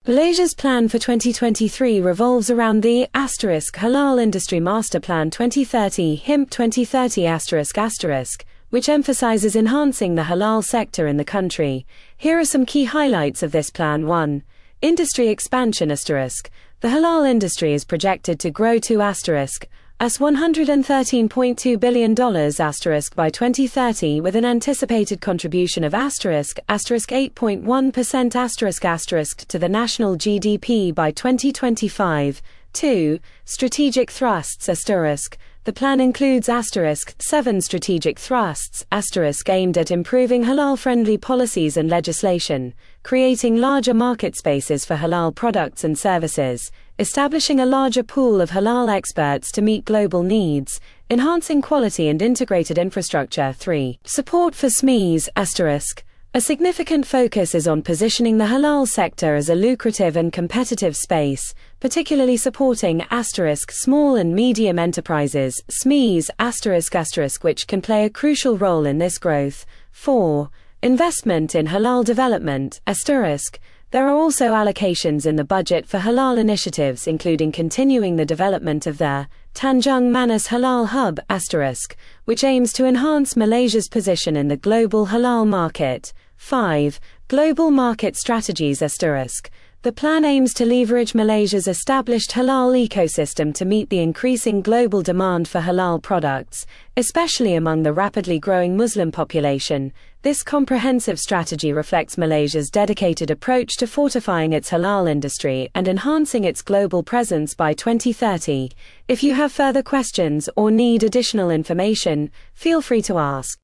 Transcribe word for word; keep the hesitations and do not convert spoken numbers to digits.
Malaysia's plan for twenty twenty-three revolves around the asterisk Halal Industry Master Plan twenty thirty H I M P twenty thirty asterisk asterisk, which emphasizes enhancing the halal sector in the country. Here are some key highlights of this plan. one. Industry expansion asterisk. The halal industry is projected to grow to asterisk as one hundred thirteen point two billion dollars asterisk by twenty thirty, with an anticipated contribution of asterisk asterisk eight point one percent asterisk asterisk to the national G D P by twenty twenty-five. two. Strategic thrusts asterisk. The plan includes asterisk seven strategic thrusts asterisk aimed at improving halal-friendly policies and legislation, creating larger market spaces for halal products and services, establishing a larger pool of halal experts to meet global needs, enhancing quality and integrated infrastructure. three. Support for S M Es asterisk. A significant focus is on positioning the halal sector as a lucrative and competitive space, particularly supporting asterisk small and medium enterprises S M Es asterisk asterisk which can play a crucial role in this growth. four. Investment in halal development asterisk. There are also allocations in the budget for halal initiatives, including continuing the development of the Tanjung Manis Halal Hub asterisk, which aims to enhance Malaysia's position in the global halal market. five. Global market strategies asterisk. The plan aims to leverage Malaysia's established halal ecosystem to meet the increasing global demand for halal products, especially among the rapidly growing Muslim population. This comprehensive strategy reflects Malaysia's dedicated approach to fortifying its halal industry and enhancing its global presence by twenty thirty. If you have further questions or need additional information, feel free to ask.